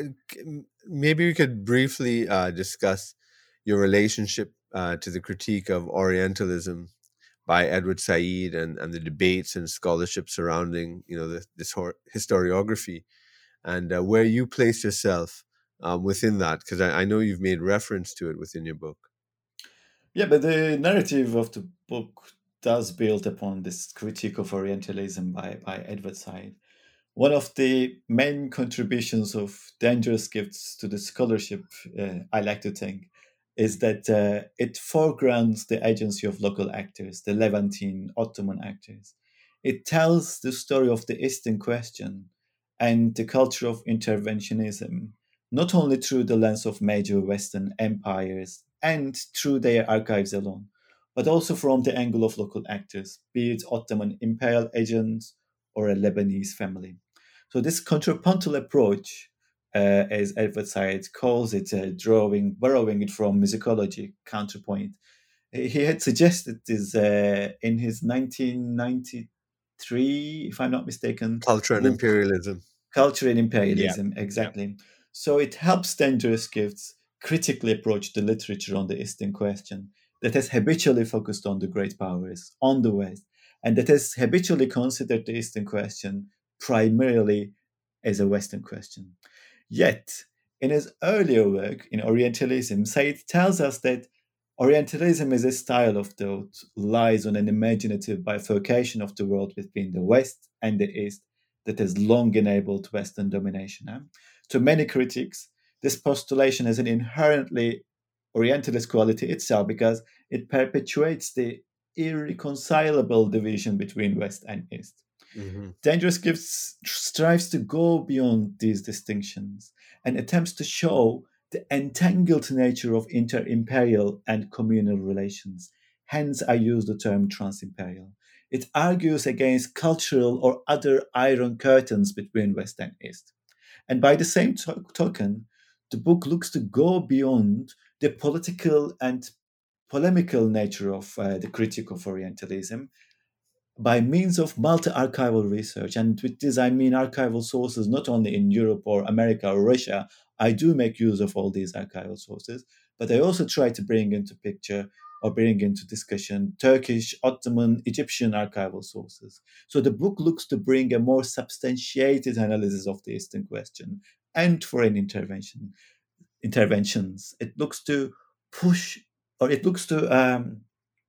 maybe we could briefly uh, discuss your relationship uh, to the critique of Orientalism by Edward Said and, and the debates and scholarship surrounding, you know, the, this hor- historiography, and uh, where you place yourself um, within that, because I, I know you've made reference to it within your book. Yeah, but the narrative of the book does build upon this critique of Orientalism by, by Edward Said. One of the main contributions of Dangerous Gifts to the scholarship, uh, I like to think, is that uh, it foregrounds the agency of local actors, the Levantine Ottoman actors. It tells the story of the Eastern question and the culture of interventionism, not only through the lens of major Western empires and through their archives alone, but also from the angle of local actors, be it Ottoman imperial agents or a Lebanese family. So this contrapuntal approach, uh, as Edward Said calls it, uh, drawing, borrowing it from musicology counterpoint, he had suggested this uh, in his nineteen ninety-three, if I'm not mistaken, Culture and book, imperialism. Culture and Yeah. Imperialism, exactly. So it helps Dangerous Gifts critically approach the literature on the Eastern question that has habitually focused on the great powers, on the West, and that has habitually considered the Eastern question primarily as a Western question. Yet, in his earlier work in Orientalism, Said tells us that Orientalism as a style of thought lies on an imaginative bifurcation of the world between the West and the East that has long enabled Western domination. Huh? To many critics, this postulation has an inherently Orientalist quality itself because it perpetuates the irreconcilable division between West and East. Mm-hmm. Dangerous Gifts strives to go beyond these distinctions and attempts to show the entangled nature of inter-imperial and communal relations. Hence, I use the term transimperial. It argues against cultural or other iron curtains between West and East. And by the same to- token, the book looks to go beyond the political and polemical nature of uh, the critique of Orientalism by means of multi-archival research. And with this, I mean archival sources not only in Europe or America or Russia. I do make use of all these archival sources, but I also try to bring into picture or bring into discussion Turkish, Ottoman, Egyptian archival sources. So the book looks to bring a more substantiated analysis of the Eastern question and foreign intervention interventions. It looks to push, or it looks to um,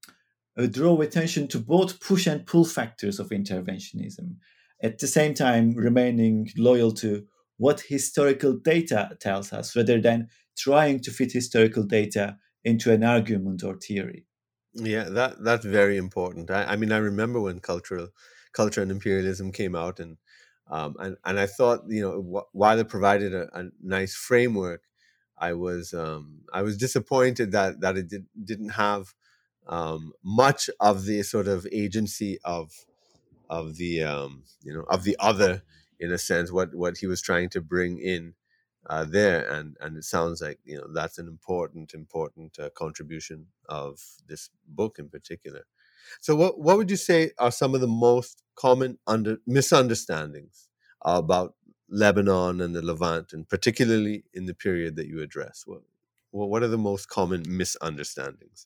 uh, draw attention to both push and pull factors of interventionism, at the same time remaining loyal to what historical data tells us rather than trying to fit historical data into an argument or theory. Yeah, that that's very important. I, I mean, I remember when cultural culture and imperialism came out, and um, and and I thought, you know, wh- while it provided a, a nice framework, I was um, I was disappointed that that it did, didn't have um, much of the sort of agency of of the um, you know of the other, in a sense, what what he was trying to bring in uh, there, and and it sounds like, you know, that's an important important uh, contribution of this book in particular. So what what would you say are some of the most common under misunderstandings about Lebanon and the Levant, and particularly in the period that you address? What what what are the most common misunderstandings?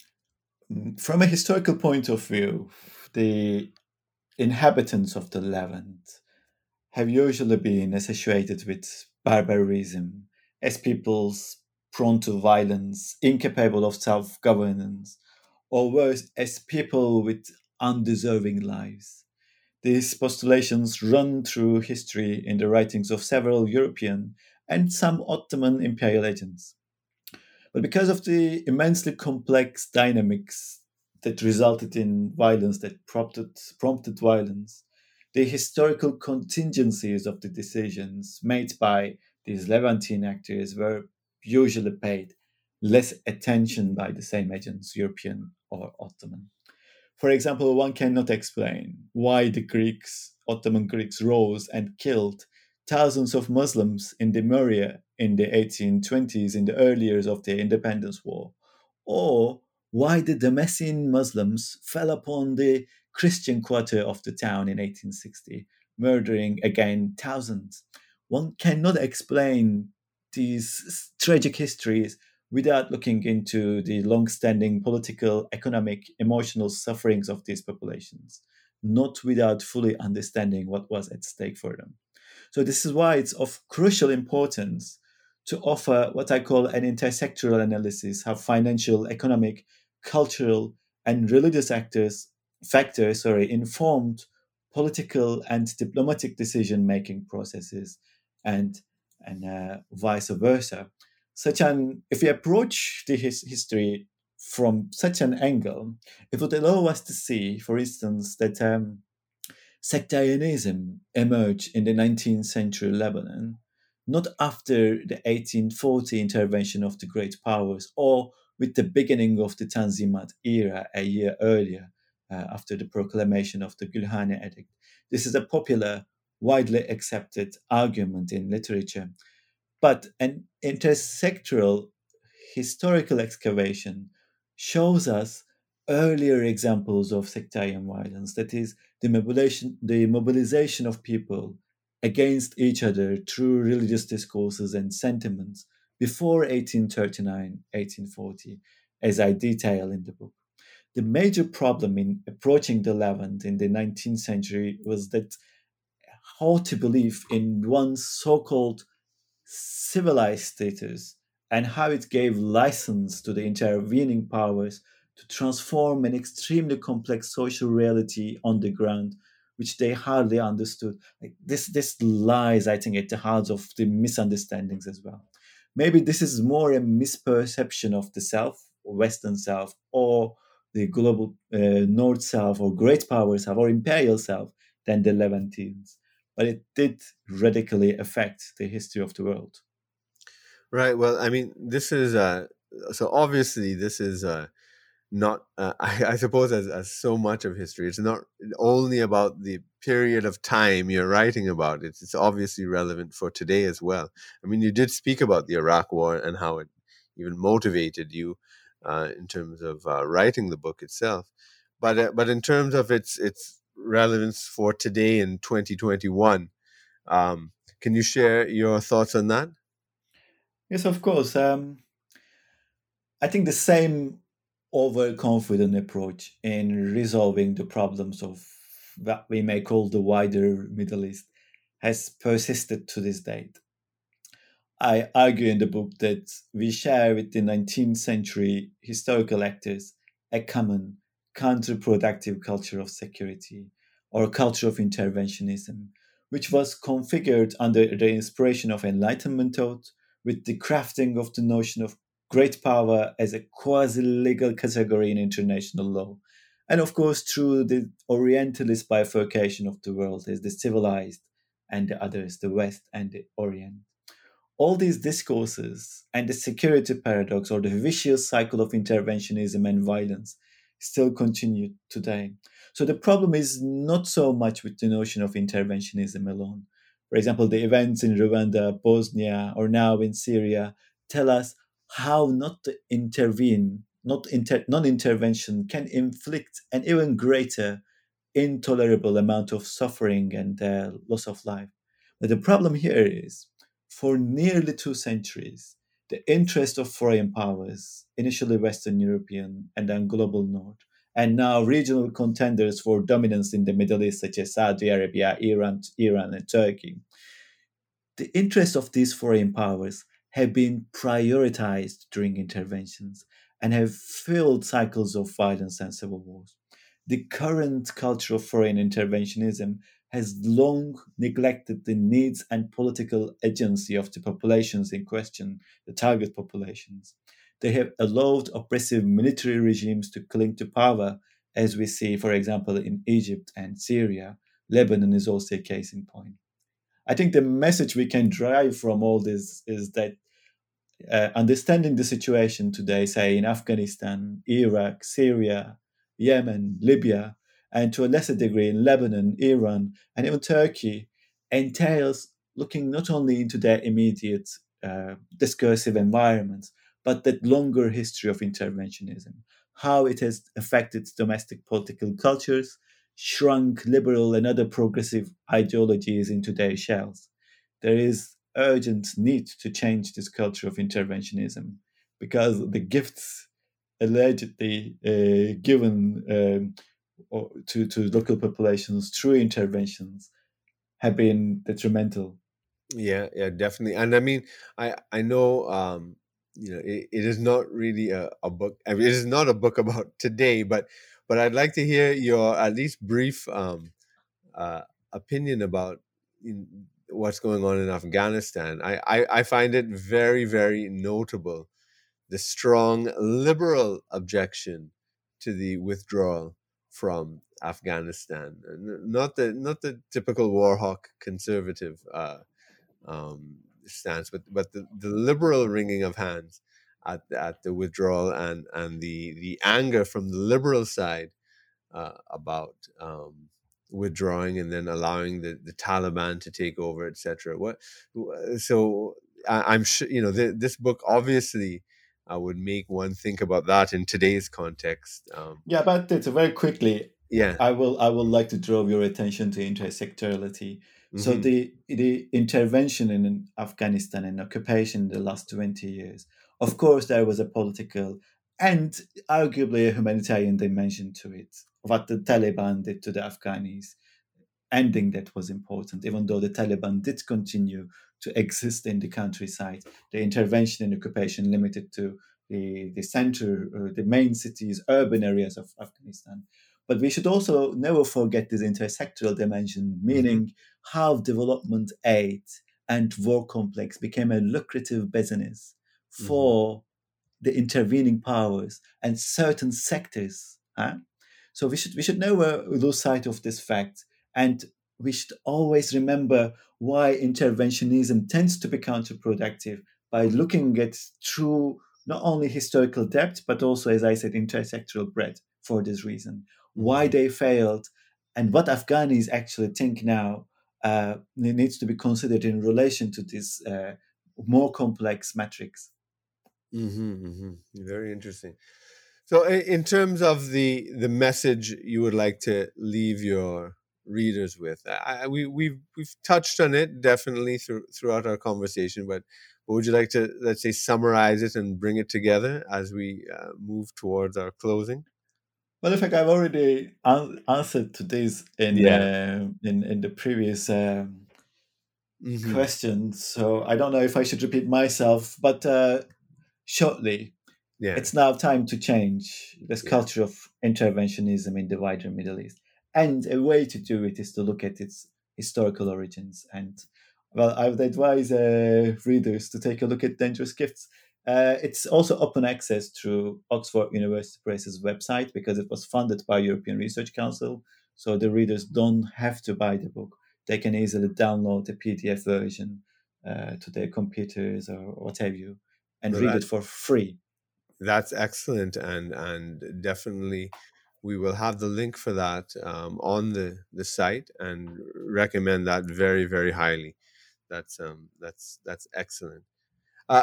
From a historical point of view, the inhabitants of the Levant have usually been associated with barbarism as peoples prone to violence, incapable of self governance, or worse, as people with undeserving lives. These postulations run through history in the writings of several European and some Ottoman imperial agents. But because of the immensely complex dynamics that resulted in violence, that prompted, prompted violence, the historical contingencies of the decisions made by these Levantine actors were usually paid less attention by the same agents, European or Ottoman. For example, one cannot explain why the Greeks, Ottoman Greeks, rose and killed thousands of Muslims in the Morea in the eighteen twenties, in the early years of the independence war, or why the Damascene Muslims fell upon the Christian quarter of the town in eighteen sixty, murdering again thousands. One cannot explain these tragic histories without looking into the long-standing political, economic, emotional sufferings of these populations, not without fully understanding what was at stake for them. So this is why it's of crucial importance to offer what I call an intersectoral analysis, how financial, economic, cultural, and religious actors factors sorry, informed political and diplomatic decision-making processes, and and uh, vice versa. Such an if we approach the his, history from such an angle, it would allow us to see, for instance, that um, sectarianism emerged in the nineteenth century Lebanon, not after the eighteen forty intervention of the great powers or with the beginning of the Tanzimat era a year earlier, uh, after the proclamation of the Gülhane Edict. This is a popular, widely accepted argument in literature, but an intersectoral historical excavation shows us earlier examples of sectarian violence, that is, the mobilization, the mobilization of people against each other through religious discourses and sentiments before eighteen thirty-nine, eighteen forty, as I detail in the book. The major problem in approaching the Levant in the nineteenth century was that how to believe in one's so called civilized status and how it gave license to the intervening powers to transform an extremely complex social reality on the ground, which they hardly understood. Like this, this lies, I think, at the heart of the misunderstandings as well. Maybe this is more a misperception of the self, or Western self, or the global uh, North self, or great power self, or imperial self than the Levantines, but it did radically affect the history of the world. Right. Well, I mean, this is uh, so obviously this is uh, not. Uh, I, I suppose as as so much of history, it's not only about the period of time you're writing about. It's it's obviously relevant for today as well. I mean, you did speak about the Iraq War and how it even motivated you uh, in terms of uh, writing the book itself, but uh, but in terms of its its relevance for today in twenty twenty-one, um, can you share your thoughts on that? Yes, of course. Um, I think the same overconfident approach in resolving the problems of what we may call the wider Middle East has persisted to this date. I argue in the book that we share with the nineteenth century historical actors a common counterproductive culture of security or culture of interventionism, which was configured under the inspiration of Enlightenment thought, with the crafting of the notion of great power as a quasi legal category in international law. And of course, through the Orientalist bifurcation of the world as the civilized and the others, the West and the Orient. All these discourses and the security paradox or the vicious cycle of interventionism and violence still continue today. So the problem is not so much with the notion of interventionism alone. For example, the events in Rwanda, Bosnia, or now in Syria tell us how not to intervene, not inter- non-intervention can inflict an even greater intolerable amount of suffering and uh, loss of life. But the problem here is, for nearly two centuries, the interest of foreign powers, initially Western European and then global North, and now regional contenders for dominance in the Middle East, such as Saudi Arabia, Iran, Iran, and Turkey, the interests of these foreign powers have been prioritized during interventions and have fueled cycles of violence and civil wars. The current culture of foreign interventionism has long neglected the needs and political agency of the populations in question, the target populations. They have allowed oppressive military regimes to cling to power, as we see, for example, in Egypt and Syria. Lebanon is also a case in point. I think the message we can derive from all this is that uh, understanding the situation today, say in Afghanistan, Iraq, Syria, Yemen, Libya, and to a lesser degree in Lebanon, Iran, and even Turkey, entails looking not only into their immediate uh, discursive environments, but that longer history of interventionism, how it has affected domestic political cultures, shrunk liberal and other progressive ideologies into their shells. There is urgent need to change this culture of interventionism because the gifts allegedly uh, given um, or to, to local populations through interventions have been detrimental. Yeah, yeah, definitely. And I mean, I I know, um, you know, it, it is not really a, a book. I mean, it is not a book about today, but but I'd like to hear your at least brief um, uh, opinion about in, what's going on in Afghanistan. I, I I find it very very notable, the strong liberal objection to the withdrawal from Afghanistan. N- Not the not the typical war hawk conservative Uh, um, stance, but but the, the liberal wringing of hands at at the withdrawal, and and the the anger from the liberal side uh, about um, withdrawing and then allowing the, the Taliban to take over, et cetera. What so I, I'm sure you know th- this book obviously uh, would make one think about that in today's context. Um, Yeah, but it's very quickly. yeah. I will I would like to draw your attention to intersectorality. So Hmm. the the intervention in Afghanistan and occupation in the last twenty years, of course, there was a political and arguably a humanitarian dimension to it. What the Taliban did to the Afghanis, ending that was important, even though the Taliban did continue to exist in the countryside. The intervention and occupation limited to the, the center, uh, the main cities, urban areas of Afghanistan. But we should also never forget this intersectoral dimension, Hmm. meaning how development aid and war complex became a lucrative business Hmm. for the intervening powers and certain sectors. Huh? So we should we should never lose sight of this fact, and we should always remember why interventionism tends to be counterproductive by looking at true not only historical depth but also, as I said, intersectoral breadth. For this reason, why Hmm. they failed, and what Afghanis actually think now uh, needs to be considered in relation to this uh, more complex matrix. Hmm. Hmm. Very interesting. So, i- in terms of the the message you would like to leave your readers with, I, I- we we've we've touched on it definitely through, throughout our conversation. But what would you like to, let's say, summarize it and bring it together as we uh, move towards our closing? Well, in fact, I've already an- answered to this in Yeah. uh, in in the previous um, Hmm. question, so I don't know if I should repeat myself. But uh, shortly, Yeah. it's now time to change this Yeah. culture of interventionism in the wider Middle East, and a way to do it is to look at its historical origins. And well, I would advise uh, readers to take a look at Dangerous Gifts. Uh, it's also open access through Oxford University Press's website because it was funded by European Research Council. So the readers don't have to buy the book. They can easily download the P D F version uh, to their computers or what have you and Well, read that, it for free. that's excellent, and and definitely we will have the link for that um, on the the site, and recommend that very very highly. That's um that's that's excellent. Uh,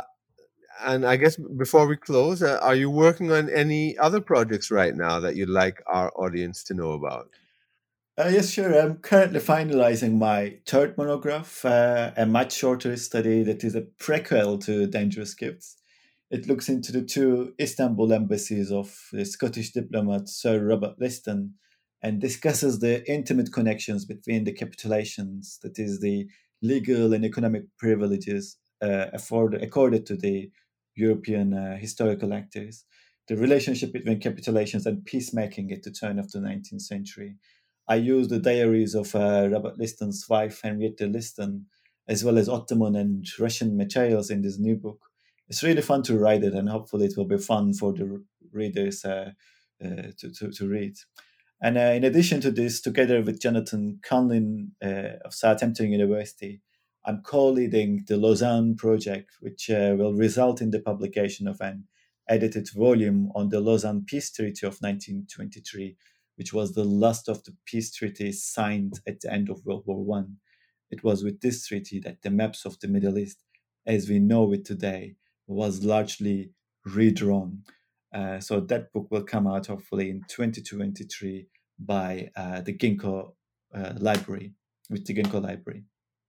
and I guess before we close, uh, are you working on any other projects right now that you'd like our audience to know about? Uh, yes, sure. I'm currently finalizing my third monograph, uh, a much shorter study that is a prequel to Dangerous Gifts. It looks into the two Istanbul embassies of the Scottish diplomat Sir Robert Liston and discusses the intimate connections between the capitulations, that is, the legal and economic privileges uh, afforded, accorded to the European uh, historical actors, the relationship between capitulations and peacemaking at the turn of the nineteenth century. I used the diaries of uh, Robert Liston's wife, Henrietta Liston, as well as Ottoman and Russian materials in this new book. It's really fun to write it, and hopefully it will be fun for the readers uh, uh, to, to, to read. And uh, in addition to this, together with Jonathan Conlin uh, of Southampton University, I'm co-leading the Lausanne project, which uh, will result in the publication of an edited volume on the Lausanne Peace Treaty of nineteen twenty-three, which was the last of the peace treaties signed at the end of World War One. It was with this treaty that the maps of the Middle East, as we know it today, was largely redrawn. Uh, so that book will come out hopefully in twenty twenty-three by uh, the Ginkgo uh, Library, with the Ginkgo Library.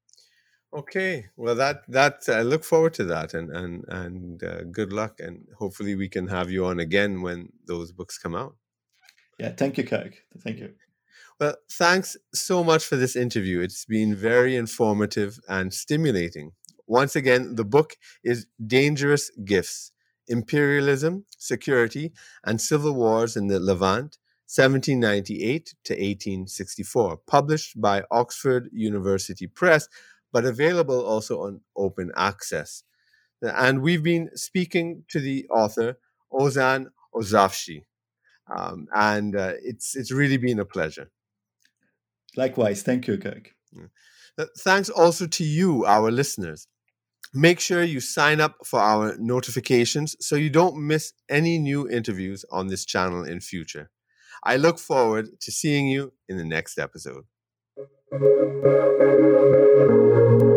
Okay, well, that that I look forward to that, and and and uh, good luck, and hopefully we can have you on again when those books come out. Yeah, thank you, Kirk. Thank you. Well, thanks so much for this interview. It's been very informative and stimulating. Once again, the book is Dangerous Gifts: Imperialism, Security, and Civil Wars in the Levant, seventeen ninety-eight to eighteen sixty-four, published by Oxford University Press, but available also on open access. And we've been speaking to the author, Ozan Ozafshi. Um, and uh, it's it's really been a pleasure. Likewise. Thank you, Kirk. Uh, Thanks also to you, our listeners. Make sure you sign up for our notifications so you don't miss any new interviews on this channel in future. I look forward to seeing you in the next episode.